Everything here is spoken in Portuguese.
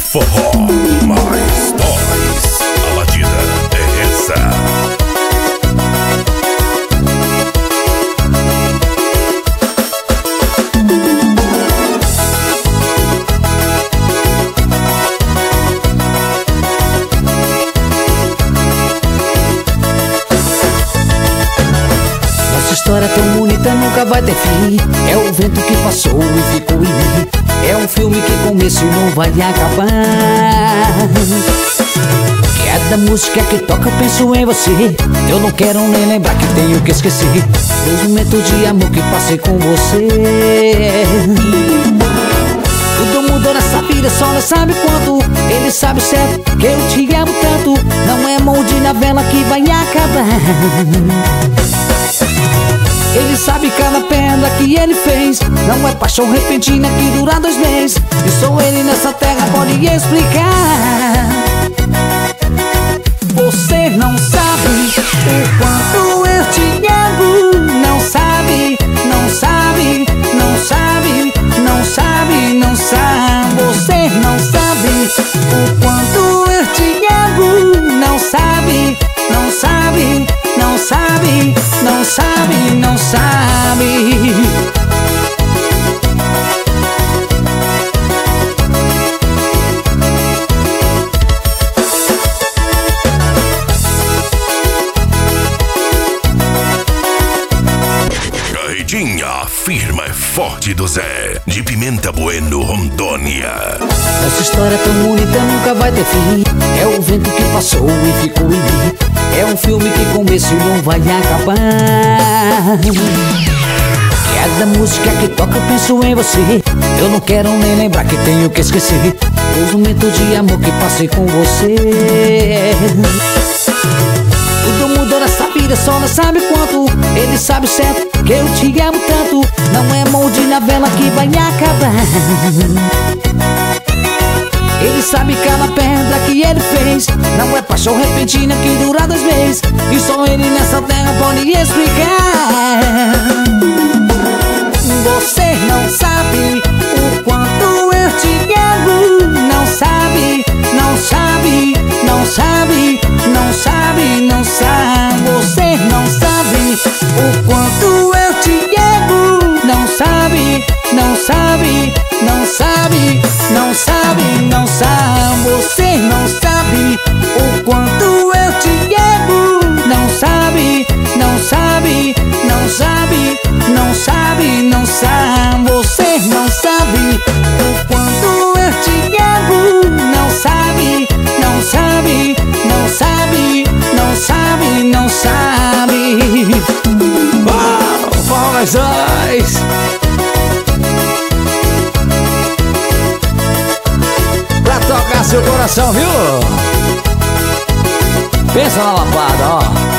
forró mais toys. A batida é essa. Nossa história tão bonita nunca vai ter fim. É o vento que passou e ficou em mim. É um filme que começa e não vai acabar. Cada música que toca eu penso em você. Eu não quero nem lembrar que tenho que esquecer os momentos de amor que passei com você. Tudo mudou nessa vida, só não sabe quanto. Ele sabe certo que eu te amo tanto. Não é molde na vela que vai acabar. Ele sabe cada pedra que ele fez. Não é paixão repentina que dura 2 meses. E só ele nessa terra pode explicar. Você não sabe o quanto eu te amo. Não sabe, não sabe, não sabe, não sabe, não sabe. Você não sabe o quanto eu te amo. Não sabe, não sabe, não sabe, não sabe, não sabe. Carretinha firma e forte do Zé, de Pimenta Bueno, Rondônia. Nossa história tão bonita nunca vai ter fim. É o vento que passou e ficou em mim. É um filme que começa e não vai acabar. Cada música que toca eu penso em você. Eu não quero nem lembrar que tenho que esquecer os momentos de amor que passei com você. Tudo mudou nessa vida, só não sabe quanto. Ele sabe certo que eu te amo tanto. Não é molde na vela que vai acabar. Ele sabe cada pedra que ele fez. Não é paixão repentina que dura 2 meses. E só ele nessa terra pode explicar. Você não sabe o quanto eu te amo. Não sabe, não sabe, não sabe, não sabe, não sabe. Você não sabe o quanto eu te amo. Não sabe, não sabe, não sabe, não sabe, não sabe. Você não sabe o quanto eu te amo. Não sabe, não sabe, não sabe, não sabe, não sabe. Você não sabe o quanto eu te amo. Não sabe, não sabe, não sabe, não sabe, não sabe. Fala mais dois. Pra tocar seu coração, viu? Pensa na lapada, ó.